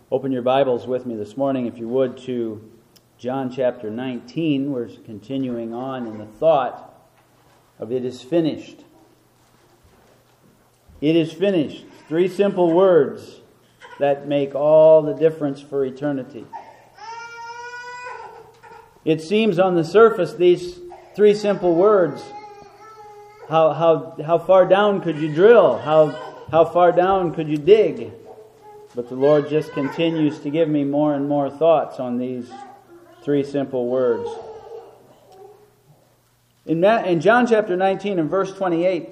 Open your Bibles with me this morning, if you would, to John chapter 19. We're continuing on in the thought of it is finished. It is finished. 3 simple words that make all the difference for eternity. It seems on the surface, these 3 simple words, how far down could you drill? How far down could you dig? But the Lord just continues to give me more and more thoughts on these 3 simple words. In John chapter 19 and verse 28,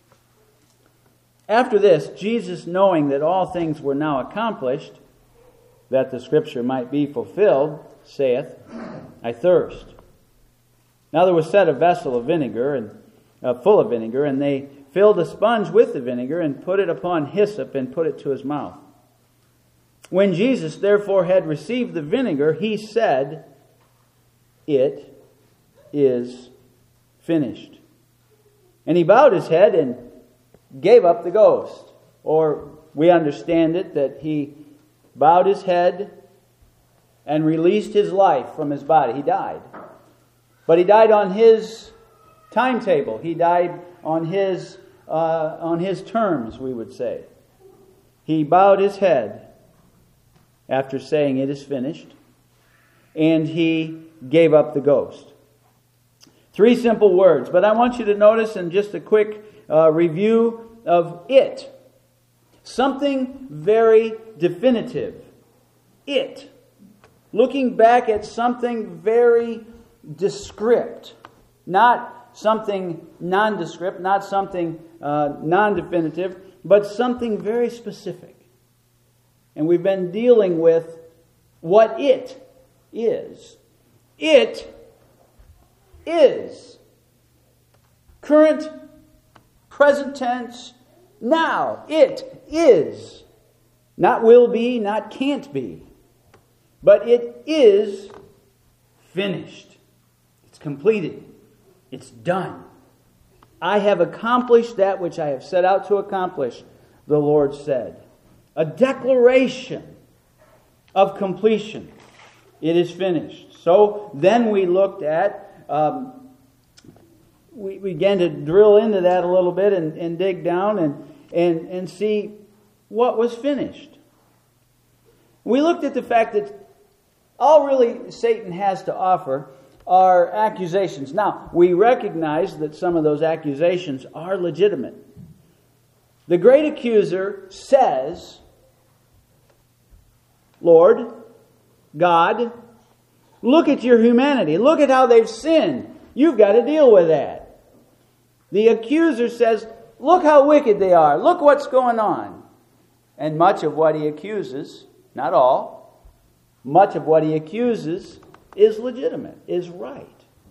after this, Jesus, knowing that all things were now accomplished, that the scripture might be fulfilled, saith, I thirst. Now there was set a vessel of vinegar, and full of vinegar, and they filled a sponge with the vinegar, and put it upon hyssop, and put it to his mouth. When Jesus therefore had received the vinegar, he said, It is finished. And he bowed his head and gave up the ghost. Or we understand it that he bowed his head and released his life from his body. He died. But he died on his timetable. He died on his terms, we would say. He bowed his head after saying it is finished, and he gave up the ghost. 3 simple words, but I want you to notice in just a quick review of it. Something very definitive. It. Looking back at something very descript. Not something nondescript, not something non-definitive, but something very specific. And we've been dealing with what it is. It is. Current, present tense, now. It is. Not will be, not can't be. But it is finished. It's completed. It's done. I have accomplished that which I have set out to accomplish, the Lord said. A declaration of completion. It is finished. So then we looked at, we began to drill into that a little bit and dig down and see what was finished. We looked at the fact that all really Satan has to offer are accusations. Now, we recognize that some of those accusations are legitimate. The great accuser says, Lord, God, look at your humanity. Look at how they've sinned. You've got to deal with that. The accuser says, look how wicked they are. Look what's going on. And much of what he accuses, not all, much of what he accuses is legitimate, is right.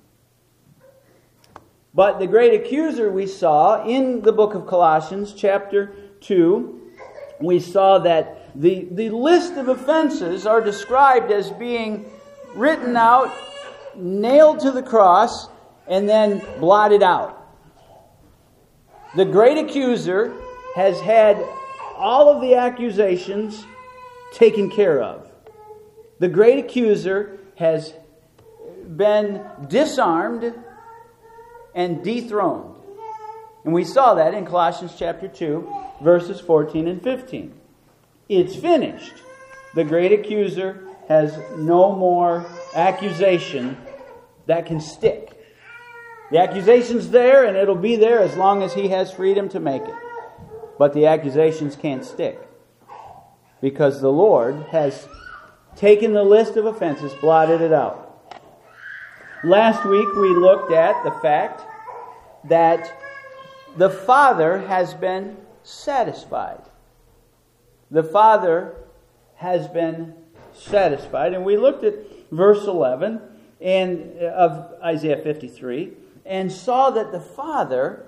But the great accuser we saw in the book of Colossians chapter 2, we saw that the list of offenses are described as being written out, nailed to the cross, and then blotted out. The great accuser has had all of the accusations taken care of. The great accuser has been disarmed and dethroned. And we saw that in Colossians chapter 2, verses 14 and 15. It's finished. The great accuser has no more accusation that can stick. The accusation's there, and it'll be there as long as he has freedom to make it. But the accusations can't stick, because the Lord has taken the list of offenses, blotted it out. Last week we looked at the fact that the Father has been satisfied. The Father has been satisfied. And we looked at verse 11 of Isaiah 53 and saw that the Father,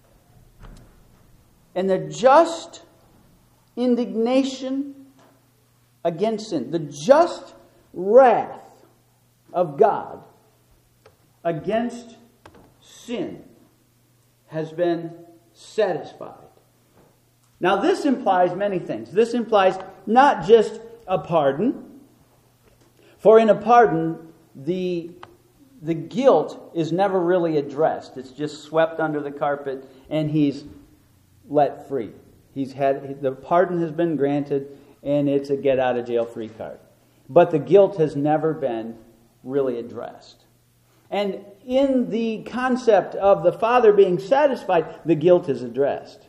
and the just indignation against sin, the just wrath of God against sin has been satisfied. Now this implies many things. This implies not just a pardon. For in a pardon, the guilt is never really addressed. It's just swept under the carpet and he's let free. The pardon has been granted and it's a get out of jail free card. But the guilt has never been really addressed. And in the concept of the Father being satisfied, the guilt is addressed.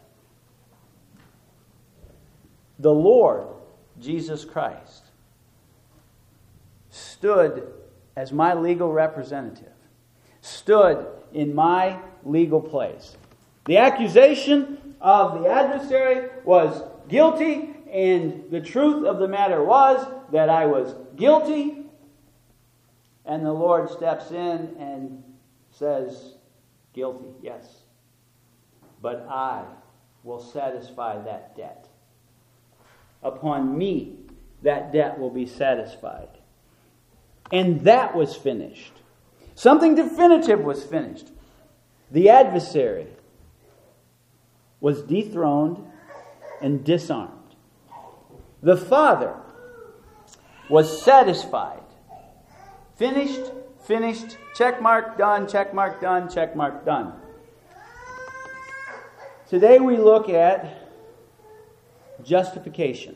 The Lord, Jesus Christ, stood as my legal representative, stood in my legal place. The accusation of the adversary was guilty, and the truth of the matter was that I was guilty. And the Lord steps in and says, guilty, yes. But I will satisfy that debt. Upon me, that debt will be satisfied. And that was finished. Something definitive was finished. The adversary was dethroned and disarmed. The Father was satisfied. Finished, check mark, done, check mark, done, check mark, done. Today we look at justification.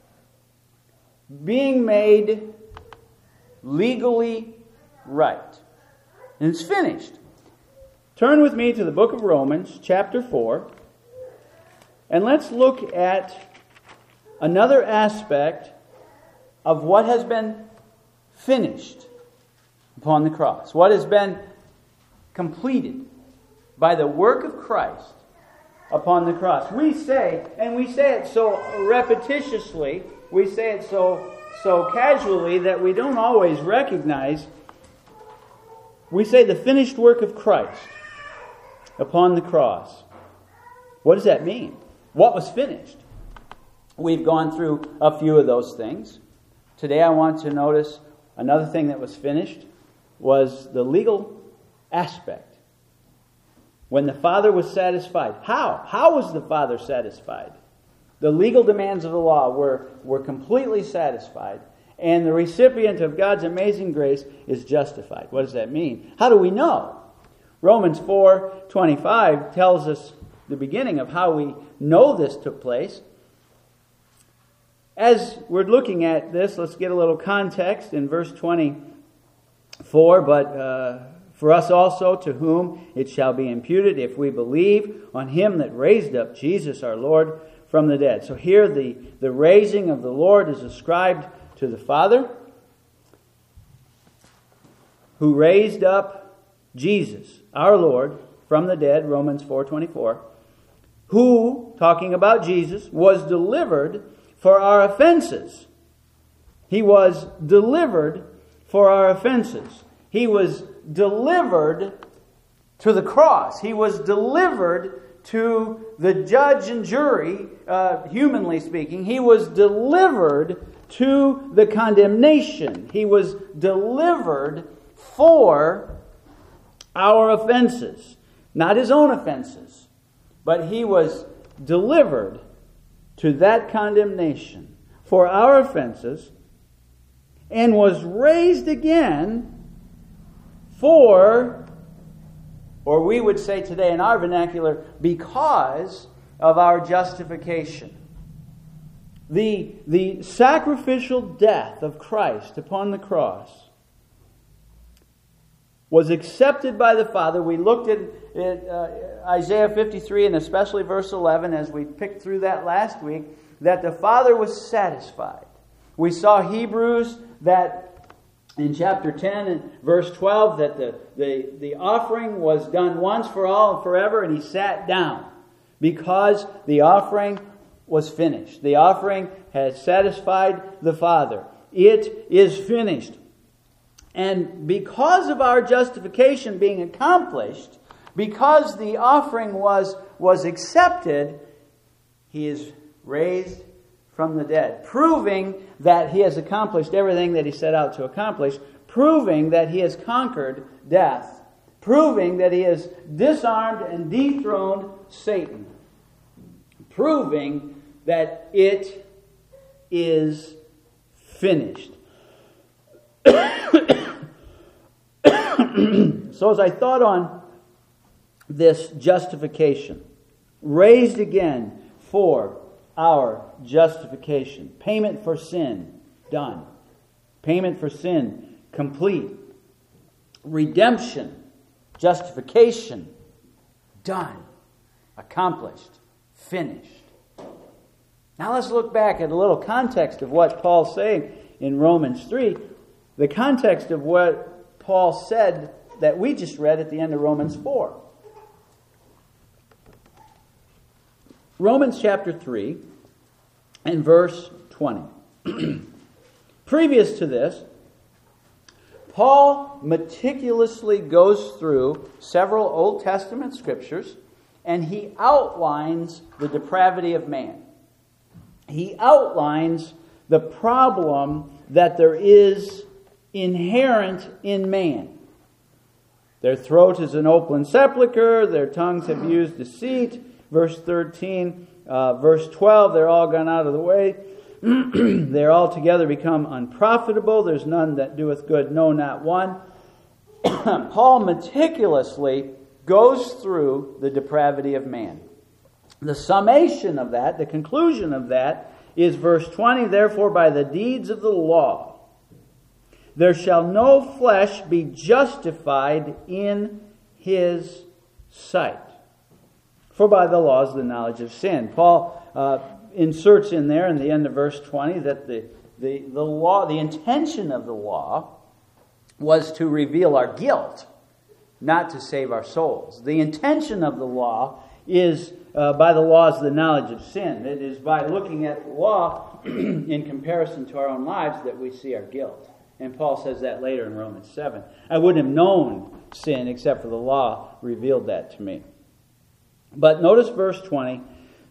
Being made legally right. And it's finished. Turn with me to the book of Romans, chapter 4, and let's look at another aspect of what has been finished upon the cross. What has been completed by the work of Christ upon the cross. We say, and we say it so repetitiously, we say it so casually that we don't always recognize. We say the finished work of Christ upon the cross. What does that mean? What was finished? We've gone through a few of those things. Today I want to notice another thing that was finished was the legal aspect. When the Father was satisfied. How? How was the Father satisfied? The legal demands of the law were completely satisfied, and the recipient of God's amazing grace is justified. What does that mean? How do we know? Romans 4:25 tells us the beginning of how we know this took place. As we're looking at this, let's get a little context in verse 24. But for us also, to whom it shall be imputed, if we believe on him that raised up Jesus our Lord from the dead. So here the raising of the Lord is ascribed to the Father, who raised up Jesus, our Lord, from the dead, Romans 4:24, who, talking about Jesus, was delivered for our offenses. He was delivered for our offenses. He was delivered to the cross. He was delivered to the judge and jury, humanly speaking. He was delivered to the condemnation. He was delivered for our offenses. Not his own offenses, but he was delivered to that condemnation for our offenses, and was raised again for, or we would say today in our vernacular, because of our justification. The sacrificial death of Christ upon the cross was accepted by the Father. We looked at Isaiah 53 and especially verse 11 as we picked through that last week, that the Father was satisfied. We saw Hebrews that in chapter 10 and verse 12 that the offering was done once for all and forever, and he sat down because the offering was finished. The offering has satisfied the Father. It is finished. And because of our justification being accomplished, because the offering was accepted, he is raised from the dead, proving that he has accomplished everything that he set out to accomplish, proving that he has conquered death, proving that he has disarmed and dethroned Satan, proving that it is finished. So as I thought on this justification, raised again for our justification, payment for sin, done. Payment for sin, complete. Redemption, justification, done. Accomplished, finished. Now let's look back at a little context of what Paul's saying in Romans 3. The context of what Paul said that we just read at the end of Romans 4. Romans chapter 3 and verse 20. Previous to this, Paul meticulously goes through several Old Testament scriptures and he outlines the depravity of man. He outlines the problem that there is inherent in man. Their throat is an open sepulchre, their tongues have used deceit. Verse 13, verse 12, they're all gone out of the way. They're altogether become unprofitable. There's none that doeth good, no, not one. Paul meticulously goes through the depravity of man. The summation of that, the conclusion of that, is verse 20, therefore by the deeds of the law, there shall no flesh be justified in his sight. For by the law is the knowledge of sin. Paul inserts in there in the end of verse 20 that the law, the intention of the law was to reveal our guilt, not to save our souls. The intention of the law is by the law is the knowledge of sin. It is by looking at the law in comparison to our own lives that we see our guilt. And Paul says that later in Romans 7. I wouldn't have known sin except for the law revealed that to me. But notice verse 20.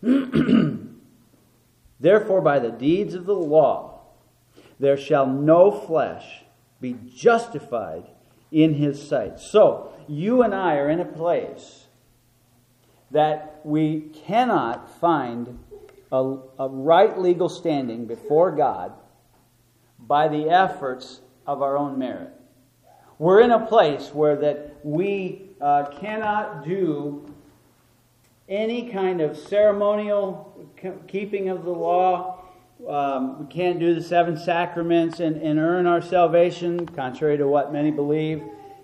Therefore by the deeds of the law there shall no flesh be justified in his sight. So you and I are in a place that we cannot find a right legal standing before God by the efforts of our own merit. We're in a place where that we cannot do any kind of ceremonial keeping of the law. We can't do the 7 sacraments and earn our salvation, contrary to what many believe.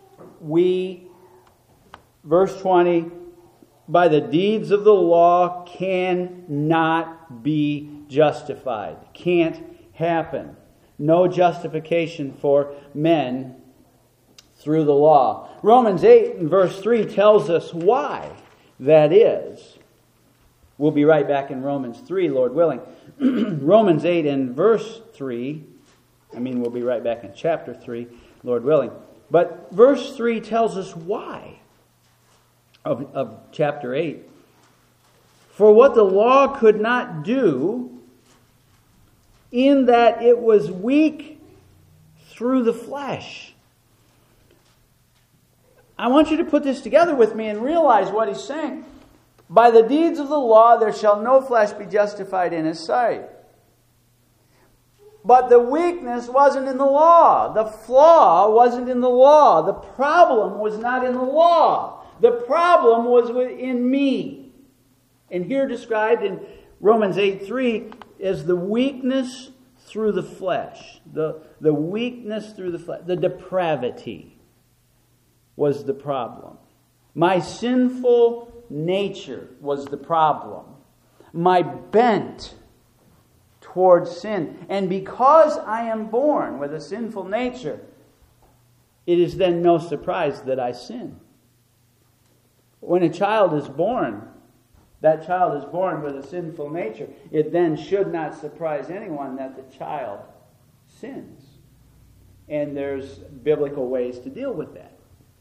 Verse 20, by the deeds of the law cannot be justified. Can't happen. No justification for men through the law. Romans 8 and verse 3 tells us why that is. We'll be right back in Romans 3, Lord willing. Romans 8 and verse 3, we'll be right back in chapter 3, Lord willing. But verse 3 tells us why of chapter 8. For what the law could not do, in that it was weak through the flesh. I want you to put this together with me and realize what he's saying. By the deeds of the law there shall no flesh be justified in his sight. But the weakness wasn't in the law. The flaw wasn't in the law. The problem was not in the law. The problem was in me. And here described in Romans 8:3 as the weakness through the flesh. The weakness through the flesh. The depravity was the problem. My sinful nature was the problem. My bent towards sin. And because I am born with a sinful nature, it is then no surprise that I sin. When a child is born, that child is born with a sinful nature. It then should not surprise anyone that the child sins. And there's biblical ways to deal with that.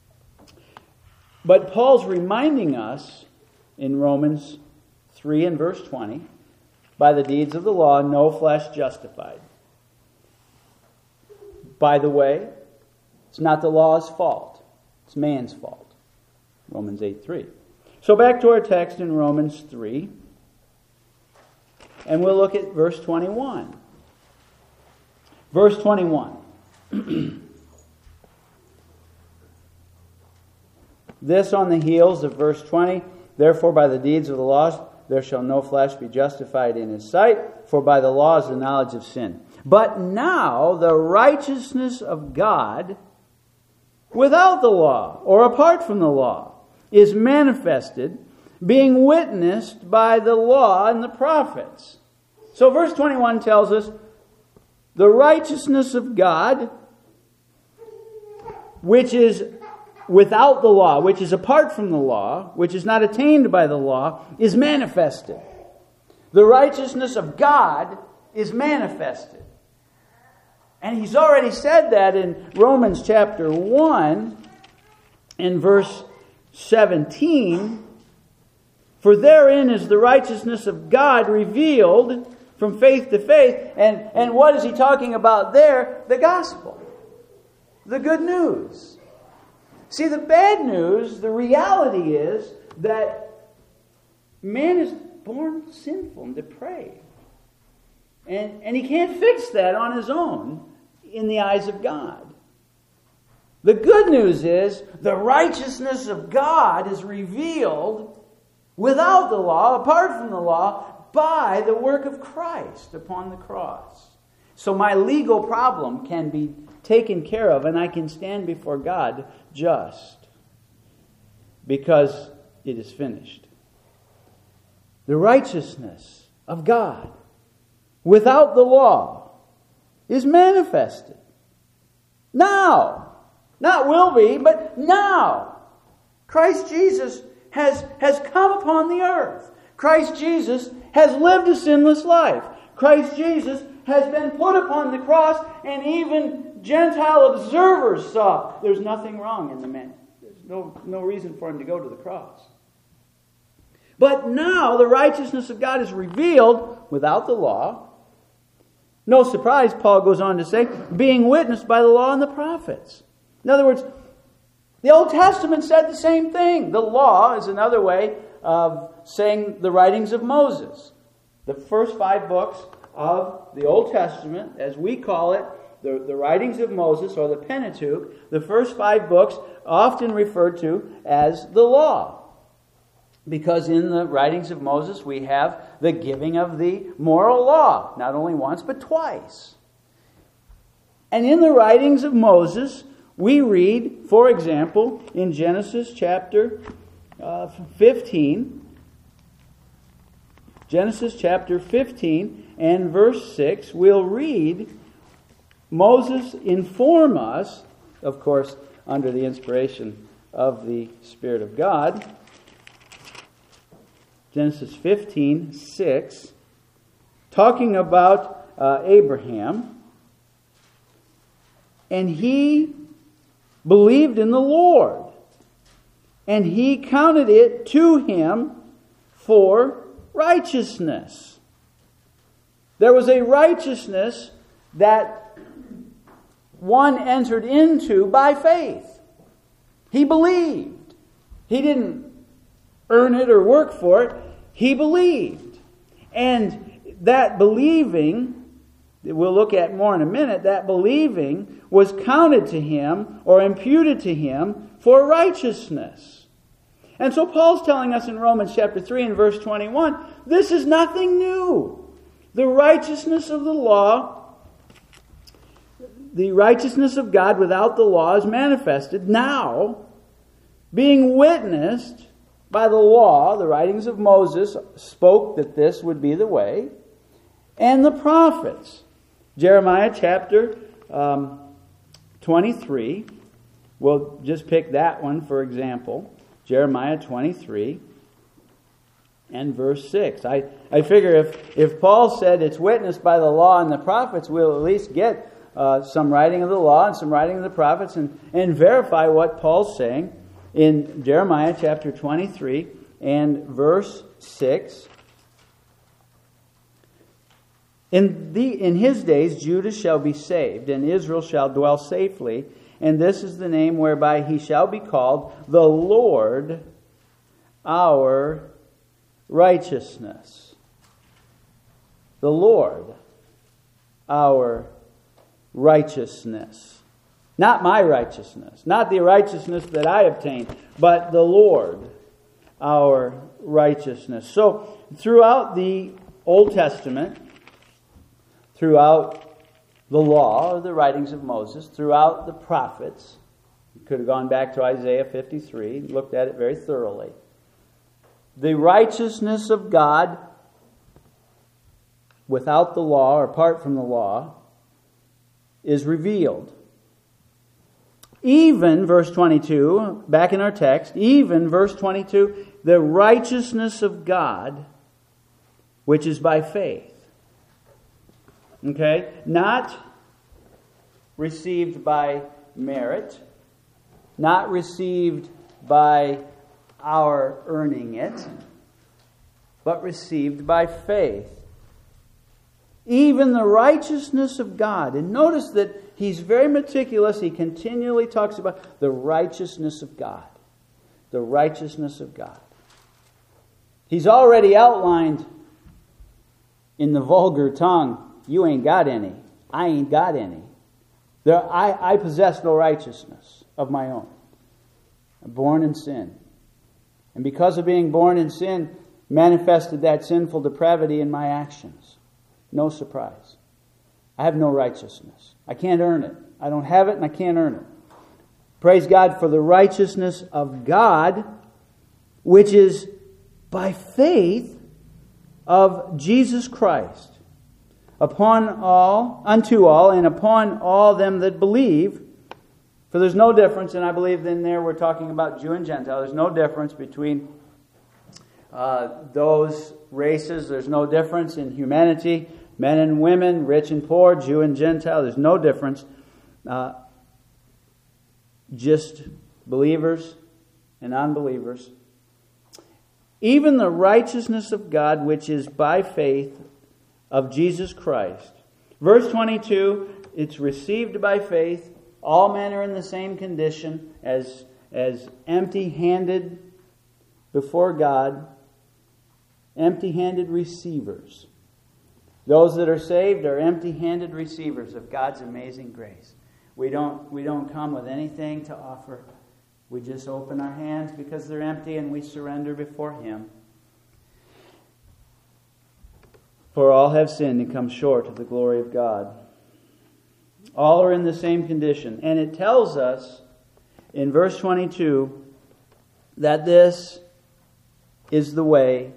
But Paul's reminding us in Romans 3 and verse 20, by the deeds of the law, no flesh justified. By the way, it's not the law's fault. It's man's fault. Romans 8:3. So back to our text in Romans 3. And we'll look at verse 21. Verse 21. This on the heels of verse 20. Therefore by the deeds of the law there shall no flesh be justified in his sight, for by the law is the knowledge of sin. But now the righteousness of God without the law, or apart from the law, is manifested, being witnessed by the law and the prophets. So verse 21 tells us the righteousness of God, which is without the law, which is apart from the law, which is not attained by the law, is manifested. The righteousness of God is manifested. And he's already said that in Romans chapter 1 and verse 17. For therein is the righteousness of God revealed from faith to faith. And what is he talking about there? The gospel. The good news. See, the bad news, the reality is that man is born sinful and depraved. And he can't fix that on his own in the eyes of God. The good news is the righteousness of God is revealed without the law, apart from the law, by the work of Christ upon the cross. So my legal problem can be taken care of, and I can stand before God just because it is finished. The righteousness of God without the law is manifested. Now. Not will be, but now. Christ Jesus has come upon the earth. Christ Jesus has lived a sinless life. Christ Jesus has been put upon the cross, and even Gentile observers saw there's nothing wrong in the man. There's no reason for him to go to the cross. But now the righteousness of God is revealed without the law. No surprise, Paul goes on to say, being witnessed by the law and the prophets. In other words, the Old Testament said the same thing. The law is another way of saying the writings of Moses. The first 5 books of the Old Testament, as we call it, the writings of Moses, or the Pentateuch, the first 5 books often referred to as the law. Because in the writings of Moses we have the giving of the moral law, not only once but twice. And in the writings of Moses we read, for example, in Genesis chapter 15, Genesis chapter 15 and verse 6, we'll read Moses inform us, of course, under the inspiration of the Spirit of God, Genesis 15:6, talking about Abraham, and he believed in the Lord, and he counted it to him for righteousness. There was a righteousness that one entered into by faith. He believed. He didn't earn it or work for it. He believed. And that believing, we'll look at more in a minute, that believing was counted to him or imputed to him for righteousness. And so Paul's telling us in Romans chapter 3 and verse 21, this is nothing new. The righteousness of the law, the righteousness of God without the law is manifested now, being witnessed by the law. The writings of Moses spoke that this would be the way, and the prophets. Jeremiah chapter 23. We'll just pick that one for example. Jeremiah 23 and verse 6. I figure if Paul said it's witnessed by the law and the prophets, we'll at least get some writing of the law and some writing of the prophets and verify what Paul's saying in Jeremiah chapter 23 and verse 6. In his days Judah shall be saved, and Israel shall dwell safely, and this is the name whereby he shall be called, the Lord our righteousness. The Lord our righteousness. Not my righteousness, not the righteousness that I obtain, but the Lord, our righteousness. So, throughout the Old Testament, throughout the law, or the writings of Moses, throughout the prophets, you could have gone back to Isaiah 53, looked at it very thoroughly. The righteousness of God, without the law, or apart from the law, is revealed. Even, verse 22, back in our text, even, verse 22, the righteousness of God, which is by faith. Okay? Not received by merit, not received by our earning it, but received by faith. Even the righteousness of God. And notice that he's very meticulous. He continually talks about the righteousness of God. The righteousness of God. He's already outlined in the vulgar tongue, you ain't got any. I ain't got any. I possess no righteousness of my own. I'm born in sin. And because of being born in sin, manifested that sinful depravity in my actions. No surprise. I have no righteousness. I can't earn it. I don't have it and I can't earn it. Praise God for the righteousness of God, which is by faith of Jesus Christ, unto all, and upon all them that believe. For there's no difference, and I believe in there we're talking about Jew and Gentile. There's no difference between those races. There's no difference in humanity. Men and women, rich and poor, Jew and Gentile. There's no difference. Just believers and unbelievers. Even the righteousness of God, which is by faith of Jesus Christ. Verse 22, it's received by faith. All men are in the same condition as empty-handed before God, empty-handed receivers. Those that are saved are empty-handed receivers of God's amazing grace. We don't come with anything to offer. We just open our hands because they're empty and we surrender before Him. For all have sinned and come short of the glory of God. All are in the same condition. And it tells us in verse 22 that this is the way.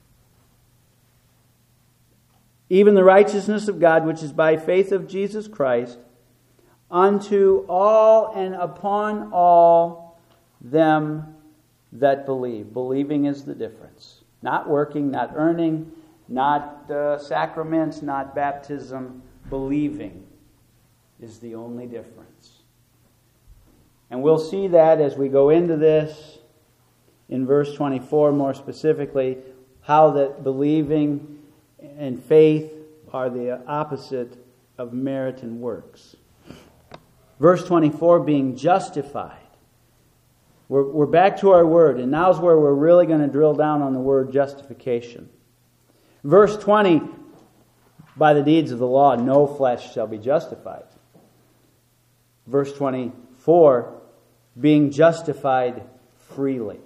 Even the righteousness of God, which is by faith of Jesus Christ, unto all and upon all them that believe. Believing is the difference. Not working, not earning, not sacraments, not baptism. Believing is the only difference. And we'll see that as we go into this in verse 24 more specifically, how that believing and faith are the opposite of merit and works. Verse 24, being justified. We're back to our word, and now's where we're really going to drill down on the word justification. Verse 20, by the deeds of the law, no flesh shall be justified. Verse 24, being justified freely.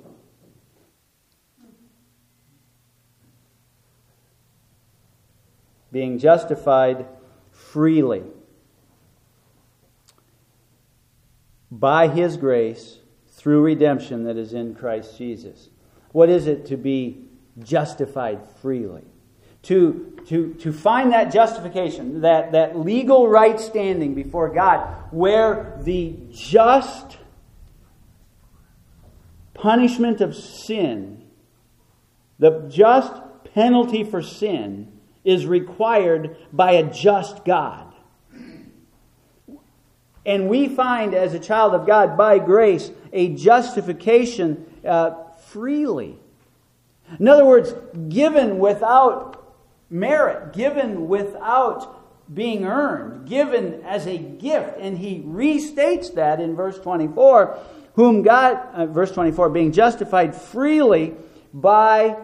Being justified freely. By His grace, through redemption that is in Christ Jesus. What is it to be justified freely? To find that justification, that legal right standing before God, where the just punishment of sin, the just penalty for sin, is required by a just God. And we find as a child of God, by grace, a justification freely. In other words, given without merit, given without being earned, given as a gift. And he restates that in verse 24, verse 24, being justified freely by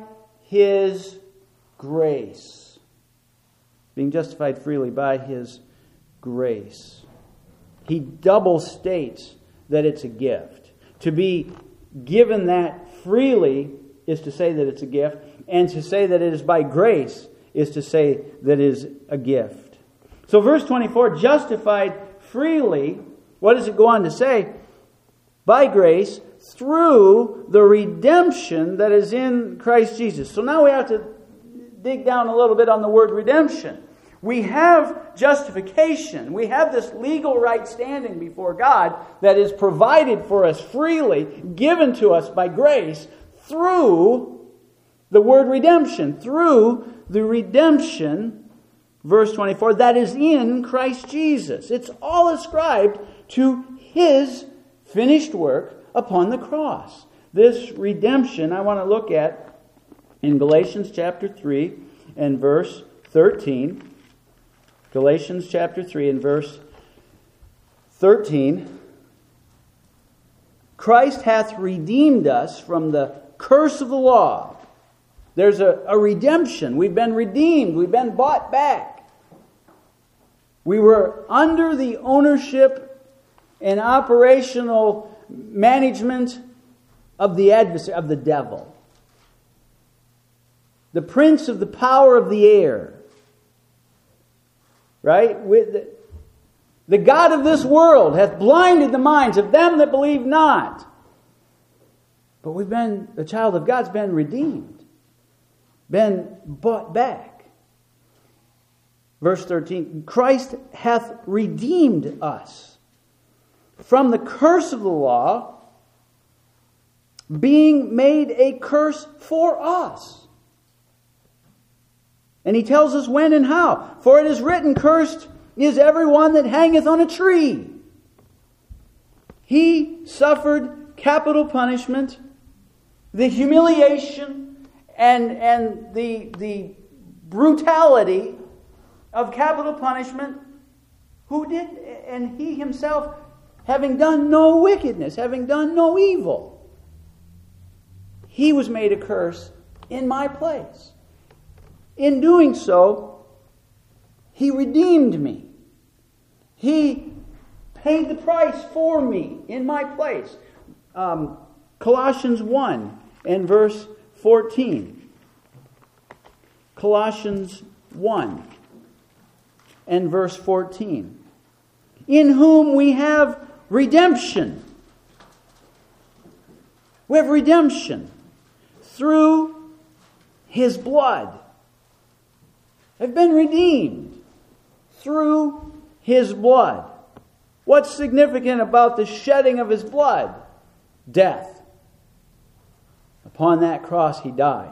His grace. Being justified freely by His grace. He double states that it's a gift. To be given that freely is to say that it's a gift, and to say that it is by grace is to say that it is a gift. So verse 24, justified freely, what does it go on to say? By grace, through the redemption that is in Christ Jesus. So now we have to dig down a little bit on the word redemption. We have justification. We have this legal right standing before God that is provided for us freely, given to us by grace, through the word redemption. Through the redemption, verse 24, that is in Christ Jesus. It's all ascribed to His finished work upon the cross. This redemption I want to look at in Galatians chapter 3 and verse 13. Galatians chapter 3 and verse 13. Christ hath redeemed us from the curse of the law. There's a redemption. We've been redeemed. We've been bought back. We were under the ownership and operational management of the adversary, of the devil. The prince of the power of the air. Right? The God of this world hath blinded the minds of them that believe not. But the child of God's been redeemed. Been bought back. Verse 13, Christ hath redeemed us from the curse of the law, being made a curse for us. And he tells us when and how. For it is written, cursed is everyone that hangeth on a tree. He suffered capital punishment, the humiliation and the brutality of capital punishment. Who did? And he himself, having done no wickedness, having done no evil, he was made a curse in my place. In doing so, He redeemed me. He paid the price for me in my place. Colossians 1 and verse 14. Colossians 1 and verse 14. In whom we have redemption. We have redemption through His blood. Have been redeemed through His blood. What's significant about the shedding of His blood? Death. Upon that cross He died.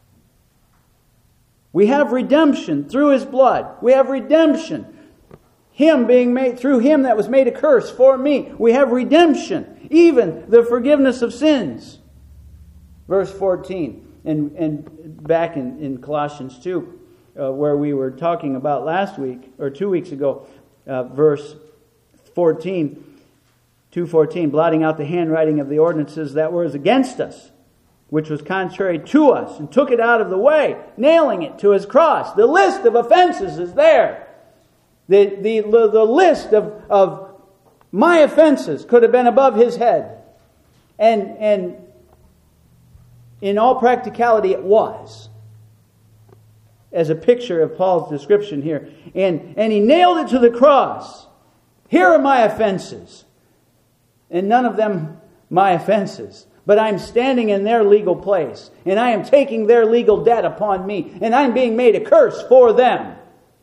We have redemption through His blood. We have redemption. Him being made, through Him that was made a curse for me. We have redemption. Even the forgiveness of sins. Verse 14. And back in Colossians 2. Where we were talking about last week, or 2 weeks ago, verse 14, 2:14, blotting out the handwriting of the ordinances that was against us, which was contrary to us, and took it out of the way, nailing it to His cross. The list of offenses is there. The list of my offenses could have been above His head. And in all practicality it was. As a picture of Paul's description here. And He nailed it to the cross. Here are my offenses. And none of them my offenses. But I'm standing in their legal place. And I am taking their legal debt upon me. And I'm being made a curse for them.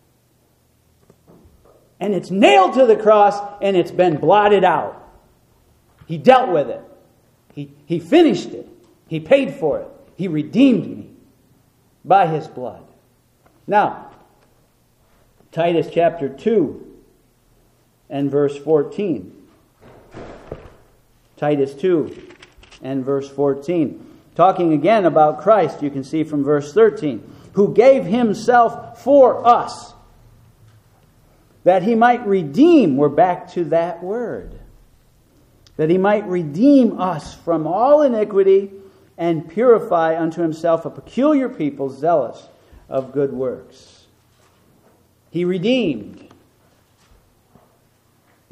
And it's nailed to the cross and it's been blotted out. He dealt with it. He finished it. He paid for it. He redeemed me by His blood. Now, Titus chapter 2 and verse 14. Titus 2 and verse 14. Talking again about Christ, you can see from verse 13. Who gave Himself for us, that He might redeem, we're back to that word, that He might redeem us from all iniquity and purify unto Himself a peculiar people zealous of good works. He redeemed.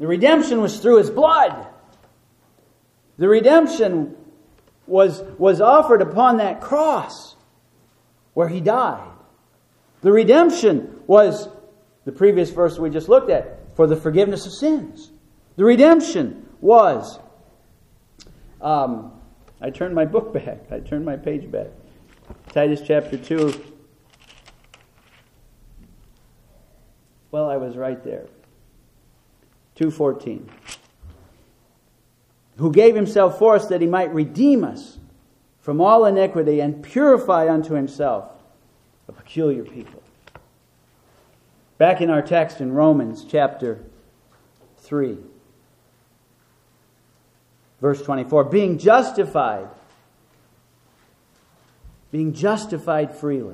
The redemption was through His blood. The redemption was offered upon that cross where He died. The redemption was, the previous verse we just looked at, for the forgiveness of sins. The redemption was, I turned my book back. I turned my page back. Titus chapter 2. Well, I was right there. 2:14. Who gave Himself for us that He might redeem us from all iniquity and purify unto Himself a peculiar people. Back in our text in Romans chapter 3. Verse 24. Being justified freely.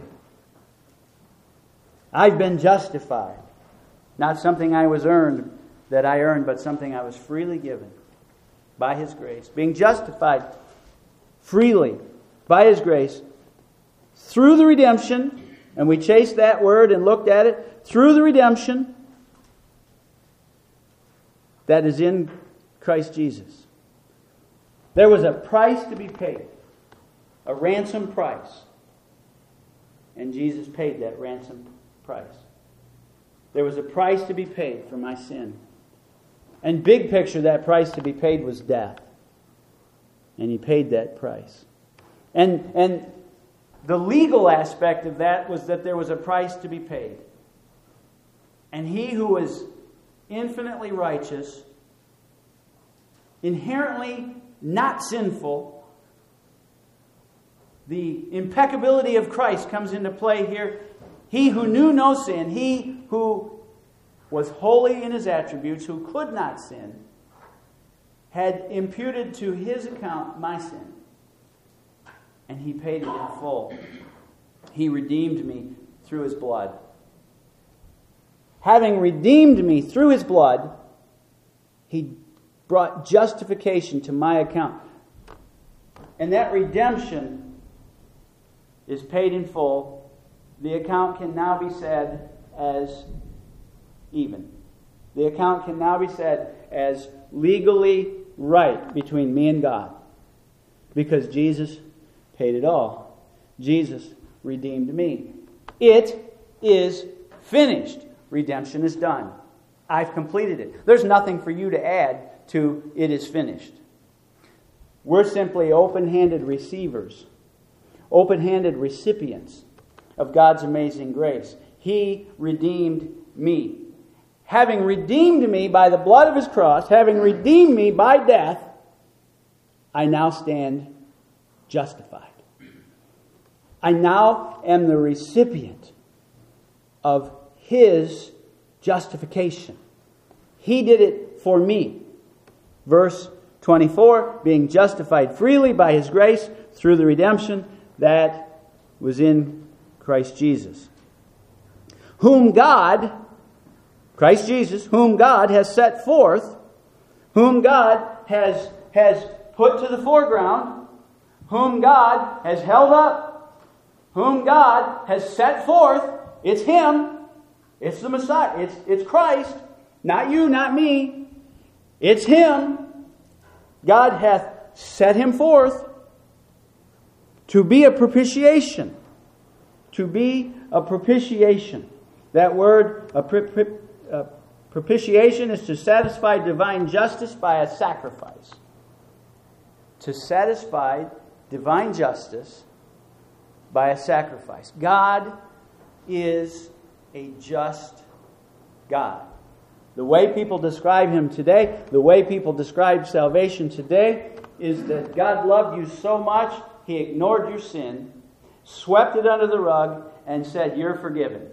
I've been justified. Not something I earned, but something I was freely given by His grace. Being justified freely by His grace through the redemption, and we chased that word and looked at it, through the redemption that is in Christ Jesus. There was a price to be paid, a ransom price, and Jesus paid that ransom price. There was a price to be paid for my sin. And big picture, that price to be paid was death. And He paid that price. And the legal aspect of that was that there was a price to be paid. And He who was infinitely righteous, inherently not sinful, the impeccability of Christ comes into play here. He who knew no sin, He who was holy in His attributes, who could not sin, had imputed to His account my sin. And He paid it in full. He redeemed me through His blood. Having redeemed me through His blood, He brought justification to my account. And that redemption is paid in full. The account can now be said as even. The account can now be said as legally right between me and God. Because Jesus paid it all. Jesus redeemed me. It is finished. Redemption is done. I've completed it. There's nothing for you to add to it is finished. We're simply open-handed receivers, open-handed recipients of God's amazing grace. He redeemed me. Having redeemed me by the blood of His cross, having redeemed me by death, I now stand justified. I now am the recipient of His justification. He did it for me. Verse 24, being justified freely by His grace through the redemption that was in Christ Jesus. Whom God, Christ Jesus, whom God has set forth, whom God has put to the foreground, whom God has held up, whom God has set forth. It's Him. It's the Messiah. It's Christ. Not you, not me. It's Him. God hath set Him forth to be a propitiation. To be a propitiation. That word, propitiation, is to satisfy divine justice by a sacrifice. To satisfy divine justice by a sacrifice. God is a just God. The way people describe Him today, the way people describe salvation today, is that God loved you so much, He ignored your sin, swept it under the rug, and said, "You're forgiven."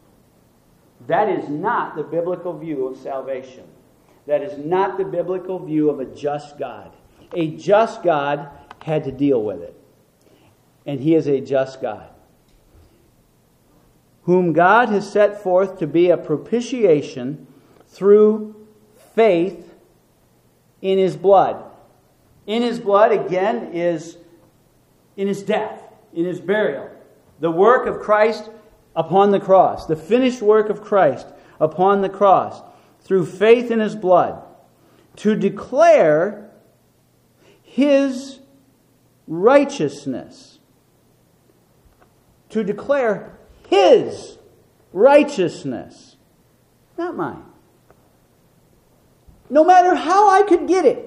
That is not the biblical view of salvation. That is not the biblical view of a just God. A just God had to deal with it. And He is a just God. Whom God has set forth to be a propitiation through faith in His blood. In His blood, again, is in His death, in His burial. The work of Christ upon the cross. The finished work of Christ upon the cross. through faith in His blood, to declare His righteousness. To declare His righteousness, not mine. No matter how I could get it,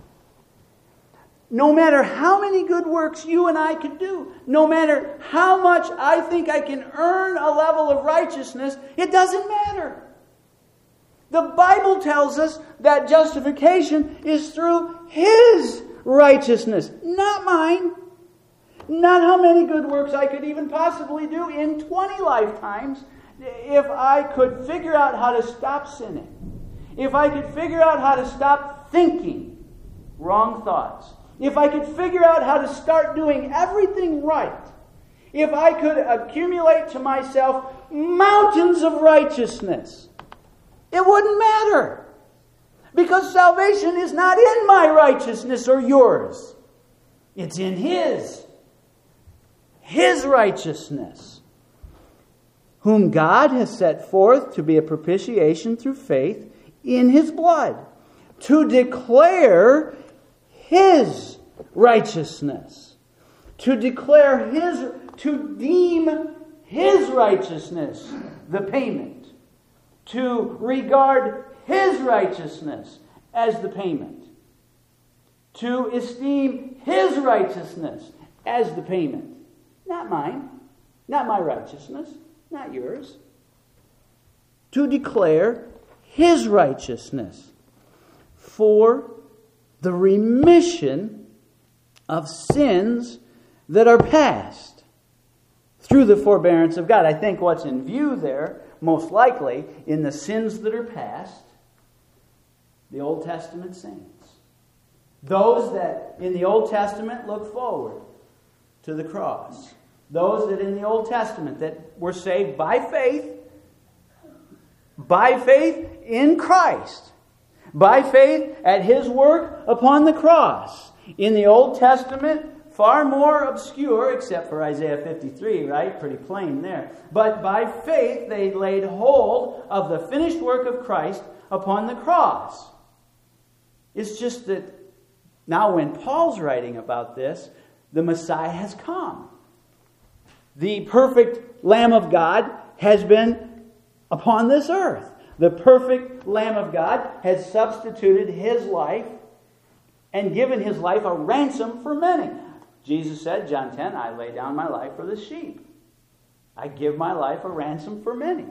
no matter how many good works you and I could do, no matter how much I think I can earn a level of righteousness, it doesn't matter. The Bible tells us that justification is through His righteousness, not mine. Not how many good works I could even possibly do in 20 lifetimes if I could figure out how to stop sinning. If I could figure out how to stop thinking wrong thoughts. If I could figure out how to start doing everything right. If I could accumulate to myself mountains of righteousness. It wouldn't matter. Because salvation is not in my righteousness or yours. It's in His. His righteousness, whom God has set forth to be a propitiation through faith in His blood, to declare His righteousness, to deem His righteousness the payment, to regard His righteousness as the payment, to esteem His righteousness as the payment. Not mine, not my righteousness, not yours. To declare His righteousness for the remission of sins that are past through the forbearance of God. I think what's in view there, most likely, in the sins that are past, the Old Testament saints. Those that in the Old Testament look forward to the cross. Those that in the Old Testament that were saved by faith in Christ, by faith at His work upon the cross. In the Old Testament, far more obscure, except for Isaiah 53, right? Pretty plain there. But by faith, they laid hold of the finished work of Christ upon the cross. It's just that now when Paul's writing about this, the Messiah has come. The perfect Lamb of God has been upon this earth. The perfect Lamb of God has substituted His life and given His life a ransom for many. Jesus said, John 10, I lay down my life for the sheep. I give my life a ransom for many.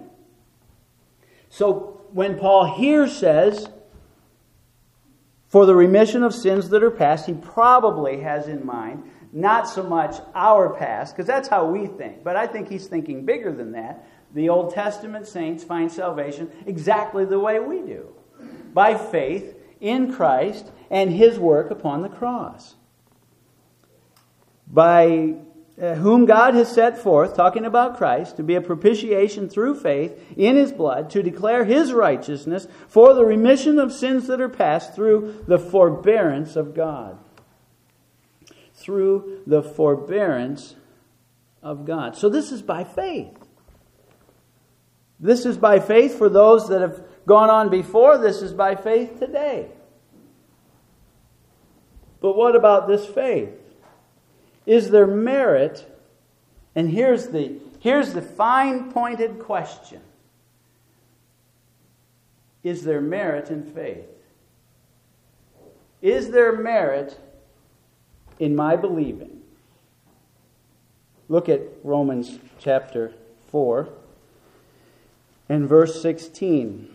So when Paul here says, for the remission of sins that are past, he probably has in mind not so much our past, because that's how we think. But I think he's thinking bigger than that. The Old Testament saints find salvation exactly the way we do. By faith in Christ and His work upon the cross. By whom God has set forth, talking about Christ, to be a propitiation through faith in His blood, to declare His righteousness for the remission of sins that are past through the forbearance of God. Through the forbearance of God. So this is by faith. This is by faith for those that have gone on before. This is by faith today. But what about this faith? Is there merit? And here's the fine-pointed question. Is there merit in faith? Is there merit in my believing? Look at Romans chapter 4 and verse 16.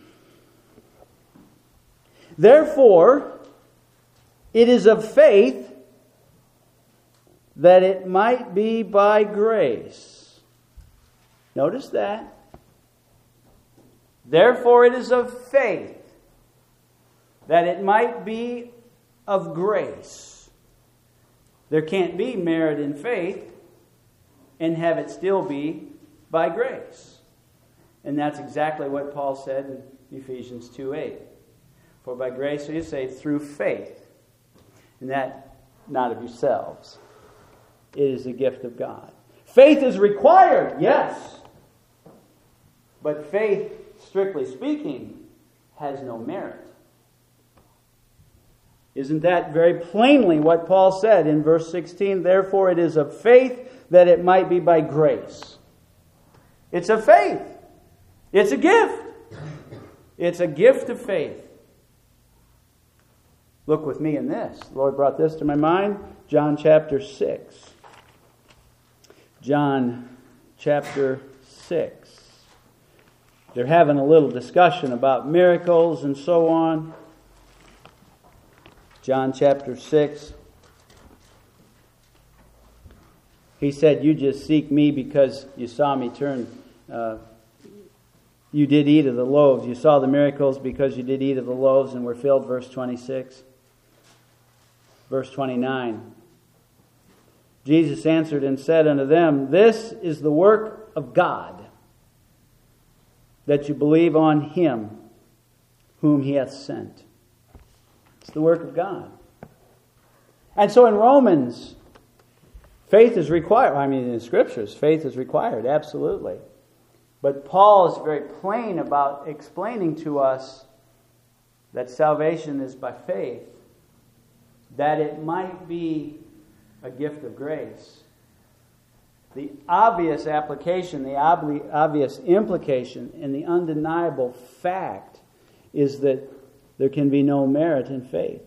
Therefore, it is of faith that it might be by grace. Notice that. Therefore, it is of faith that it might be of grace. There can't be merit in faith and have it still be by grace. And that's exactly what Paul said in Ephesians 2:8. For by grace are you saved through faith. And that not of yourselves. It is a gift of God. Faith is required, yes. But faith, strictly speaking, has no merit. Isn't that very plainly what Paul said in verse 16? Therefore it is of faith that it might be by grace. It's a faith. It's a gift. It's a gift of faith. Look with me in this. The Lord brought this to my mind. John chapter 6. John chapter 6. They're having a little discussion about miracles and so on. John chapter 6. He said, you just seek me because you saw me turn. You did eat of the loaves. You saw the miracles because you did eat of the loaves and were filled. Verse 26. Verse 29. Jesus answered and said unto them, this is the work of God, that you believe on Him whom He hath sent. It's the work of God. And so in Romans, faith is required. I mean, in Scriptures, faith is required, absolutely. But Paul is very plain about explaining to us that salvation is by faith, that it might be a gift of grace. The obvious application, the obvious implication, and the undeniable fact is that there can be no merit in faith.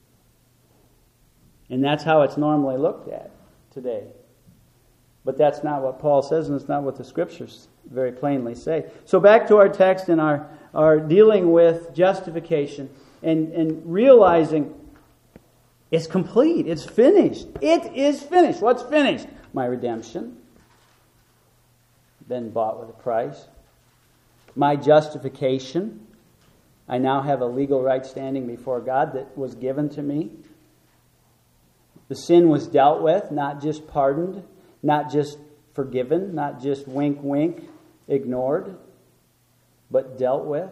And that's how it's normally looked at today. But that's not what Paul says, and it's not what the Scriptures very plainly say. So back to our text and our dealing with justification and realizing it's complete. It's finished. It is finished. What's finished? My redemption. Been bought with a price. My justification. I now have a legal right standing before God that was given to me. The sin was dealt with, not just pardoned, not just forgiven, not just wink, wink, ignored, but dealt with.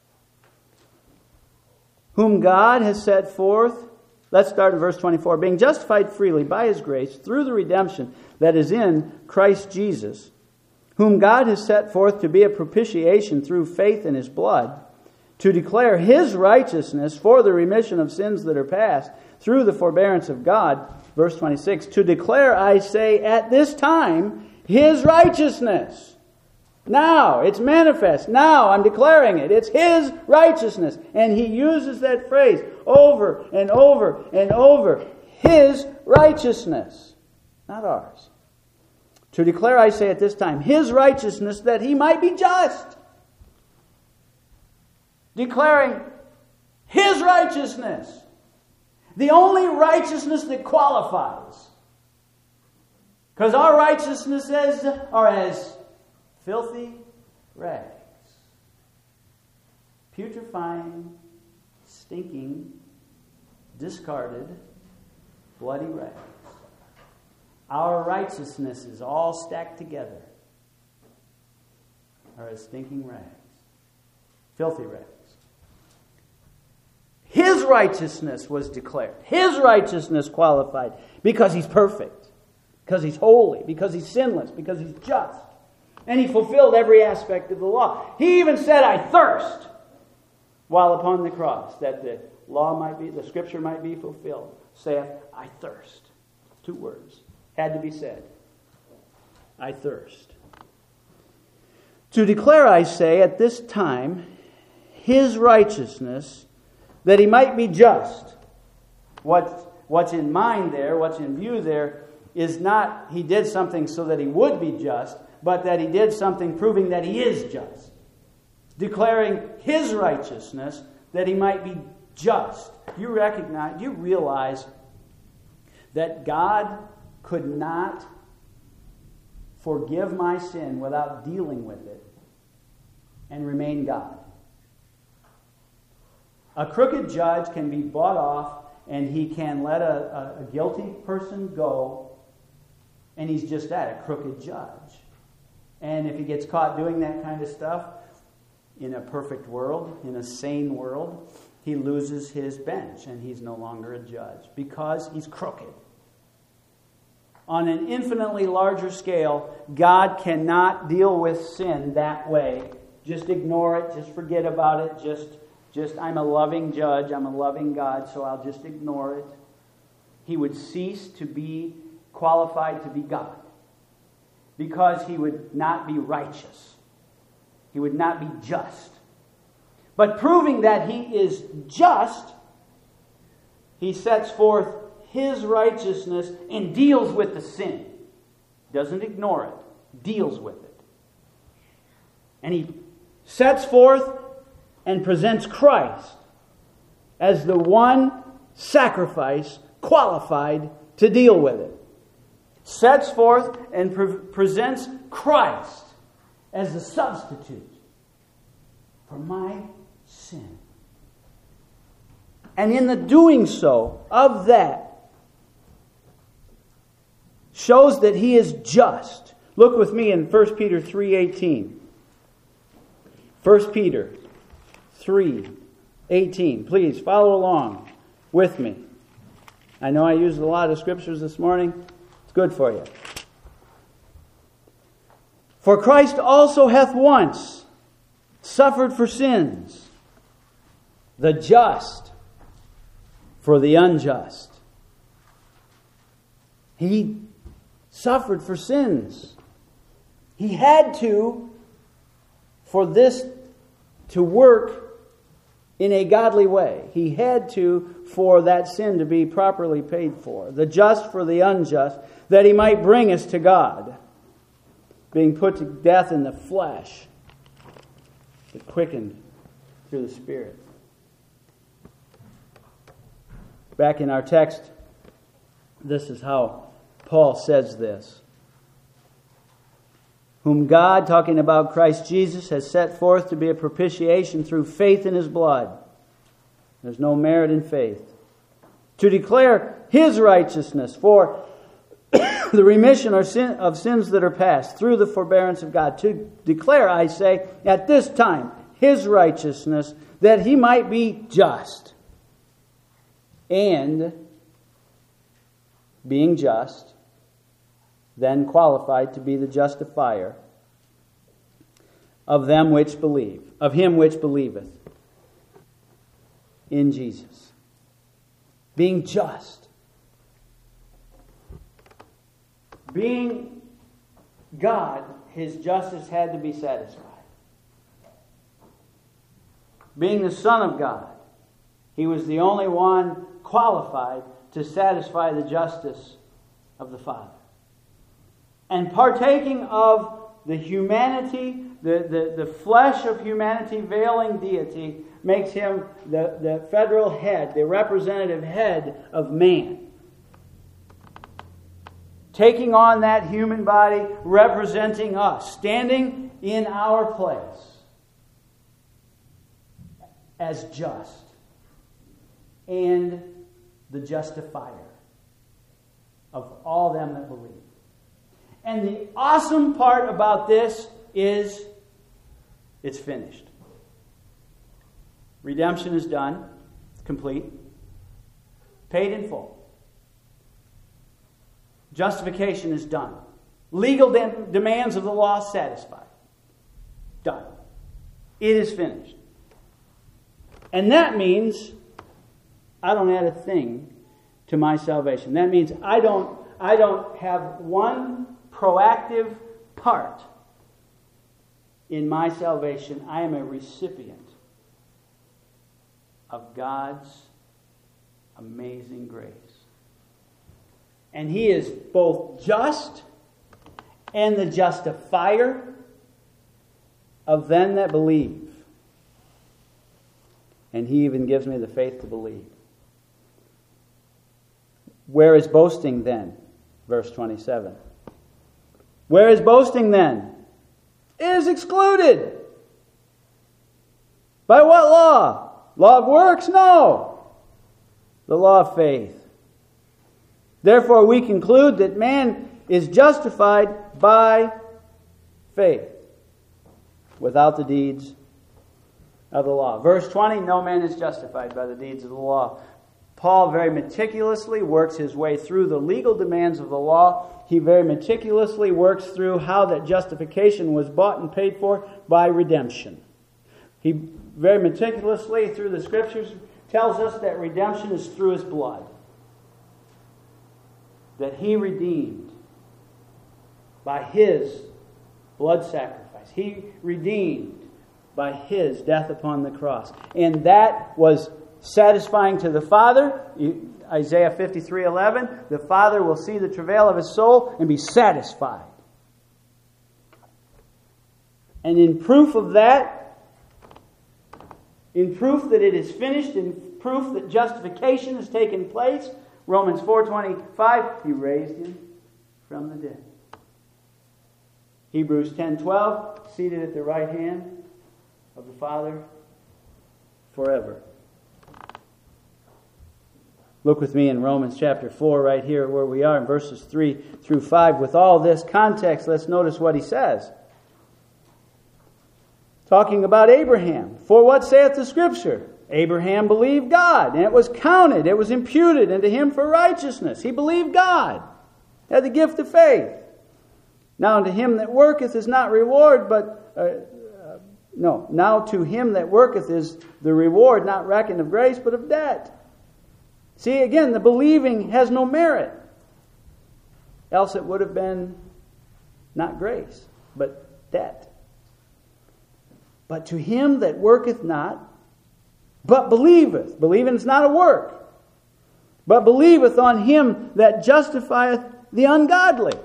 Whom God has set forth. Let's start in verse 24. Being justified freely by His grace through the redemption that is in Christ Jesus, whom God has set forth to be a propitiation through faith in His blood, to declare His righteousness for the remission of sins that are past, through the forbearance of God. Verse 26, to declare, I say, at this time, His righteousness. Now, it's manifest. Now, I'm declaring it. It's His righteousness. And he uses that phrase over and over and over. His righteousness. Not ours. To declare, I say at this time, His righteousness, that He might be just. Declaring His righteousness. The only righteousness that qualifies. Because our righteousnesses are as filthy rags. Putrefying, stinking, discarded, bloody rags. Our righteousnesses all stacked together are as stinking rags. Filthy rags. His righteousness was declared. His righteousness qualified because He's perfect, because He's holy, because He's sinless, because He's just. And He fulfilled every aspect of the law. He even said, I thirst, while upon the cross, that the law might be, the Scripture might be fulfilled. Saith, I thirst. 2 words. Had to be said. I thirst. To declare, I say, at this time, His righteousness, that He might be just. What's in mind there, what's in view there, is not He did something so that He would be just, but that He did something proving that He is just. Declaring His righteousness, that He might be just. You realize that God could not forgive my sin without dealing with it and remain God. A crooked judge can be bought off and he can let a guilty person go, and he's just that, a crooked judge. And if he gets caught doing that kind of stuff in a perfect world, in a sane world, he loses his bench and he's no longer a judge because he's crooked. On an infinitely larger scale, God cannot deal with sin that way. Just ignore it, just forget about it, just just, I'm a loving judge, I'm a loving God, so I'll just ignore it. He would cease to be qualified to be God, because he would not be righteous. He would not be just. But proving that he is just, he sets forth his righteousness and deals with the sin. Doesn't ignore it, deals with it. And he sets forth and presents Christ as the one sacrifice qualified to deal with it. Sets forth and presents Christ as the substitute for my sin. And in the doing so of that, shows that he is just. Look with me in 1 Peter 3:18. 1 Peter 3:18. Please follow along with me. I know I used a lot of scriptures this morning. It's good for you. For Christ also hath once suffered for sins, the just for the unjust. He suffered for sins. He had to, for this to work in a godly way. He had to, for that sin to be properly paid for. The just for the unjust, that he might bring us to God, being put to death in the flesh, but quickened through the Spirit. Back in our text, this is how Paul says this. Whom God, talking about Christ Jesus, has set forth to be a propitiation through faith in his blood. There's no merit in faith. To declare his righteousness for the remission of sins that are past through the forbearance of God. To declare, I say, at this time, his righteousness, that he might be just. And, being just, then qualified to be the justifier of them which believe, of him which believeth in Jesus. Being just. Being God, his justice had to be satisfied. Being the Son of God, he was the only one qualified to satisfy the justice of the Father. And partaking of the humanity, the flesh of humanity veiling deity, makes him the federal head, the representative head of man. Taking on that human body, representing us, standing in our place as just and the justifier of all them that believe. And the awesome part about this is it's finished. Redemption is done. It's complete. Paid in full. Justification is done. Legal demands of the law satisfied. Done. It is finished. And that means I don't add a thing to my salvation. That means I don't have one proactive part in my salvation. I am a recipient of God's amazing grace. And he is both just and the justifier of them that believe. And he even gives me the faith to believe. Where is boasting then? Verse 27. Where is boasting then? It is excluded. By what law? Law of works? No. The law of faith. Therefore we conclude that man is justified by faith, without the deeds of the law. Verse 20, no man is justified by the deeds of the law. Paul very meticulously works his way through the legal demands of the law. He very meticulously works through how that justification was bought and paid for by redemption. He very meticulously through the Scriptures, tells us that redemption is through His blood. That He redeemed by His blood sacrifice. He redeemed by His death upon the cross. And that was satisfying to the Father. Isaiah 53:11, the Father will see the travail of His soul and be satisfied. And in proof of that, in proof that it is finished, in proof that justification has taken place, Romans 4:25, He raised Him from the dead. Hebrews 10:12, seated at the right hand of the Father forever. Look with me in Romans chapter 4 right here where we are in verses 3 through 5. With all this context, let's notice what he says. Talking about Abraham. For what saith the Scripture? Abraham believed God, and it was counted, it was imputed unto him for righteousness. He believed God, had the gift of faith. Now unto him that worketh is not reward, now to him that worketh is the reward not reckoned of grace, but of debt. See, again, the believing has no merit. Else it would have been not grace, but debt. But to him that worketh not, but believeth. Believing is not a work. But believeth on him that justifieth the ungodly.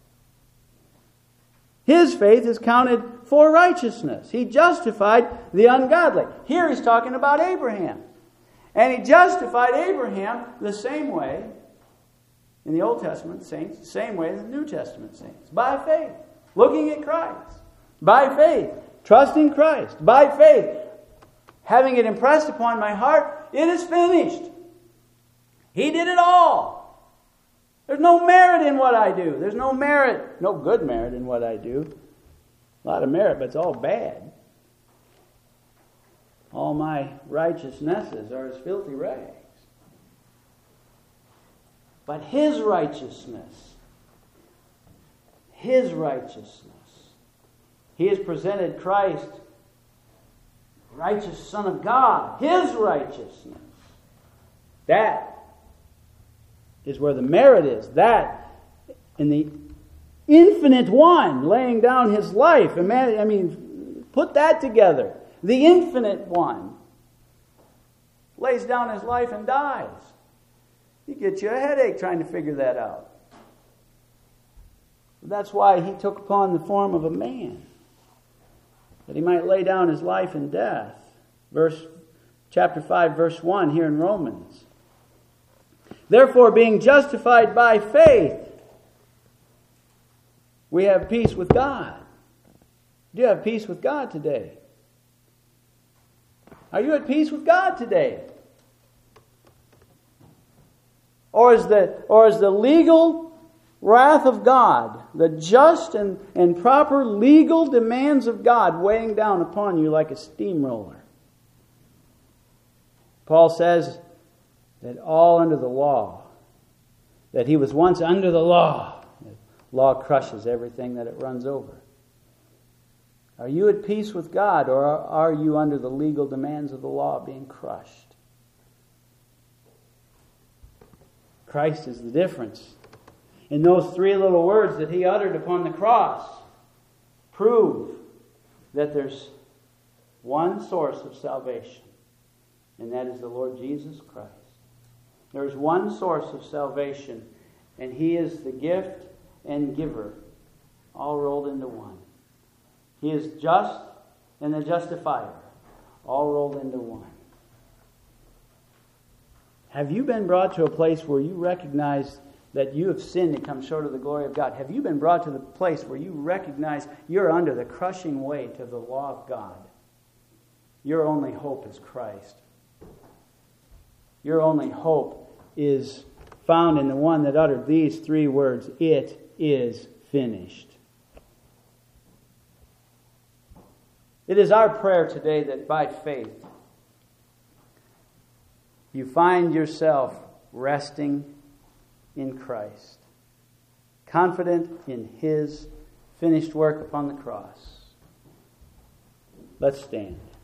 His faith is counted for righteousness. He justified the ungodly. Here he's talking about Abraham. And he justified Abraham the same way in the Old Testament saints, the same way in the New Testament saints. By faith. Looking at Christ. By faith. Trusting Christ. By faith. Having it impressed upon my heart, it is finished. He did it all. There's no merit in what I do. There's no merit, no good merit in what I do. A lot of merit, but it's all bad. All my righteousnesses are as filthy rags. But His righteousness, He has presented Christ, righteous Son of God, His righteousness. That is where the merit is. That in the infinite one laying down His life. Put that together. The infinite one lays down His life and dies. You get you a headache trying to figure that out. That's why He took upon the form of a man, that He might lay down His life in death. Chapter 5, verse 1 here in Romans. Therefore, being justified by faith, we have peace with God. Do you have peace with God today? Are you at peace with God today? Or is the legal wrath of God, the just and proper legal demands of God weighing down upon you like a steamroller? Paul says that all under the law, that he was once under the law. The law crushes everything that it runs over. Are you at peace with God, or are you under the legal demands of the law being crushed? Christ is the difference. And those three little words that He uttered upon the cross prove that there's one source of salvation, and that is the Lord Jesus Christ. There's one source of salvation, and He is the gift and giver, all rolled into one. He is just and the justifier, all rolled into one. Have you been brought to a place where you recognize that you have sinned and come short of the glory of God? Have you been brought to the place where you recognize you're under the crushing weight of the law of God? Your only hope is Christ. Your only hope is found in the one that uttered these three words, "It is finished." It is our prayer today that by faith you find yourself resting in Christ, confident in His finished work upon the cross. Let's stand.